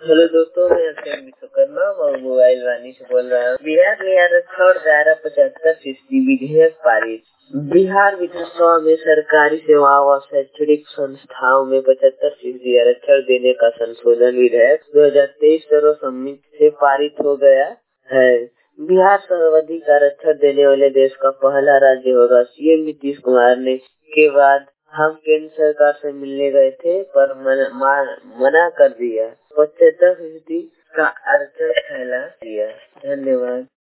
Hello दोस्तों, मैं अक्षय विश्वकर्मा और मोबाइल वाणी से बोल रहा हूँ। बिहार में आरक्षण और दायरा 75% विधेयक पारित। बिहार विधानसभा में सरकारी सेवाओं और शैक्षणिक संस्थाओं में 75% आरक्षण देने का संशोधन विधेयक 2023 सर्वसम्मति से पारित हो गया है। बिहार सर्वाधिक आरक्षण देने वाले देश का पहला राज्य होगा। सीएम नीतीश कुमार ने के बाद हम केंद्र सरकार से मिलने गए थे पर मना कर दिया। 75% का आरक्षण फैला दिया। धन्यवाद।